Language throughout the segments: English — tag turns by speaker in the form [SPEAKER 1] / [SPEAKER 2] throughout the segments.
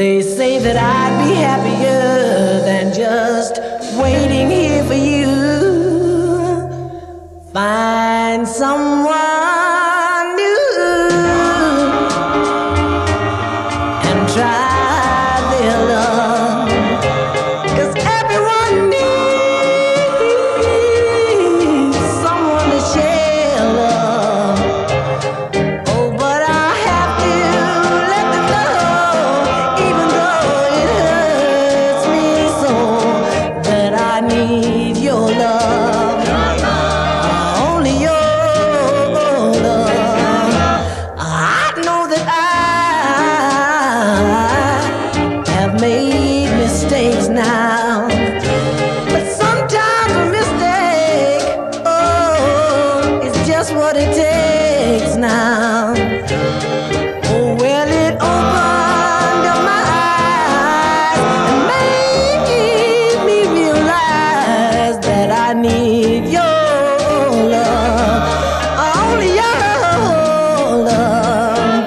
[SPEAKER 1] They say that I'd be happier than just waiting here for you. Find someone new and try their love, 'cause everyone needs someone to share love. Oh, but I have to let them know, even though it hurts me so, that I need your love, only your love. I know that I have made mistakes now, but sometimes a mistake, oh, it's just what it takes now. Oh, well, it opened up my eyes and made me realize that I need your love, only your love.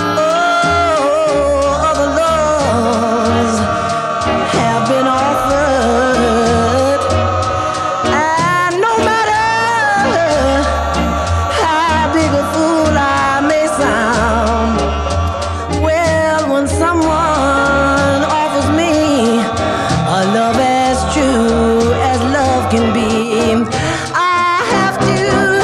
[SPEAKER 1] Oh, other loves have been offered, and no matter how big a fool I may sound, well, when someone offers me a love as true as love can be, I have to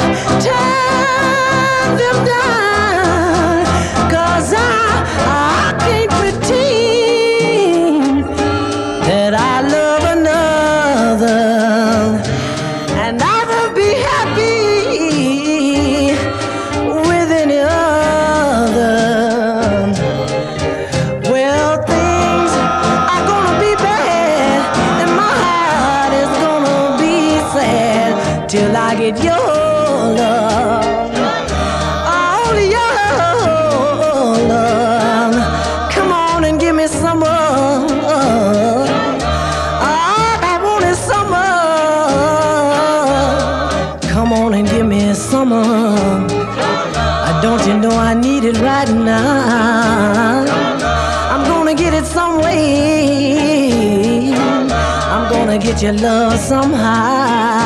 [SPEAKER 1] turn them down, 'cause I can't pretend that I love another, and I will be happy with any other. Well, things are gonna be bad, and my heart is gonna be sad till I get your love, only your love. Come on and give me some more. All I want is some more. Come on and give me some more. Don't you know I need it right now? I'm gonna get it some way. I'm gonna get your love somehow.